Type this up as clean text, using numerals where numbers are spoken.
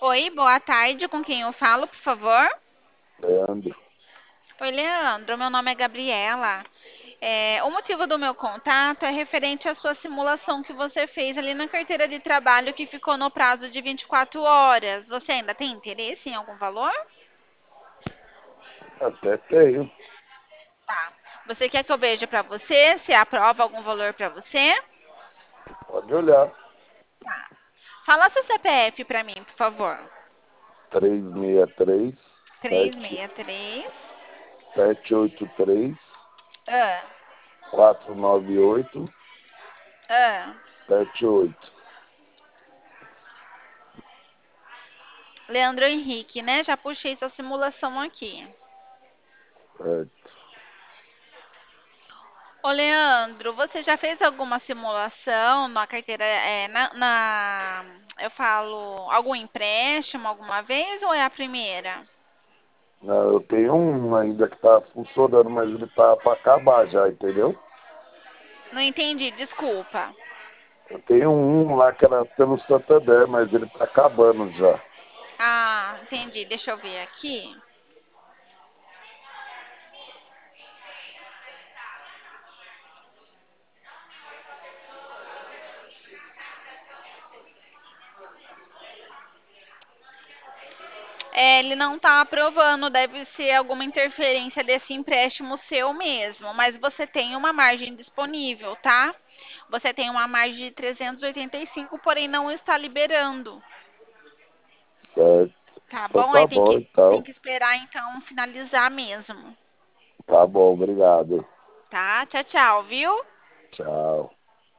Oi, boa tarde. Com quem eu falo, por favor? Leandro. Oi, Leandro. Meu nome é Gabriela. O motivo do meu contato é referente à sua simulação que você fez ali na carteira de trabalho que ficou no prazo de 24 horas. Você ainda tem interesse em algum valor? Até tenho. Tá. Você quer que eu veja para você se aprova algum valor para você? Pode olhar. Fala seu CPF para mim, por favor. 363 363. 783 Ah, 498 ah. 78. Leandro Henrique, né? Já puxei sua simulação aqui. Certo. Ô, Leandro, você já fez alguma simulação na carteira, eu falo, algum empréstimo alguma vez ou é a primeira? Não, eu tenho um ainda que tá funcionando, mas ele tá para acabar já, entendeu? Não entendi, desculpa. Eu tenho um lá que era pelo Santander, mas ele tá acabando já. Ah, entendi. Deixa eu ver aqui. Ele não está aprovando, deve ser alguma interferência desse empréstimo seu mesmo, mas você tem uma margem disponível, tá? Você tem uma margem de 385, porém não está liberando. Certo. Tá Então bom? tá Aí bom, tem então. que esperar então finalizar mesmo. Tá bom, obrigado. Tá? Tchau, tchau, viu? Tchau.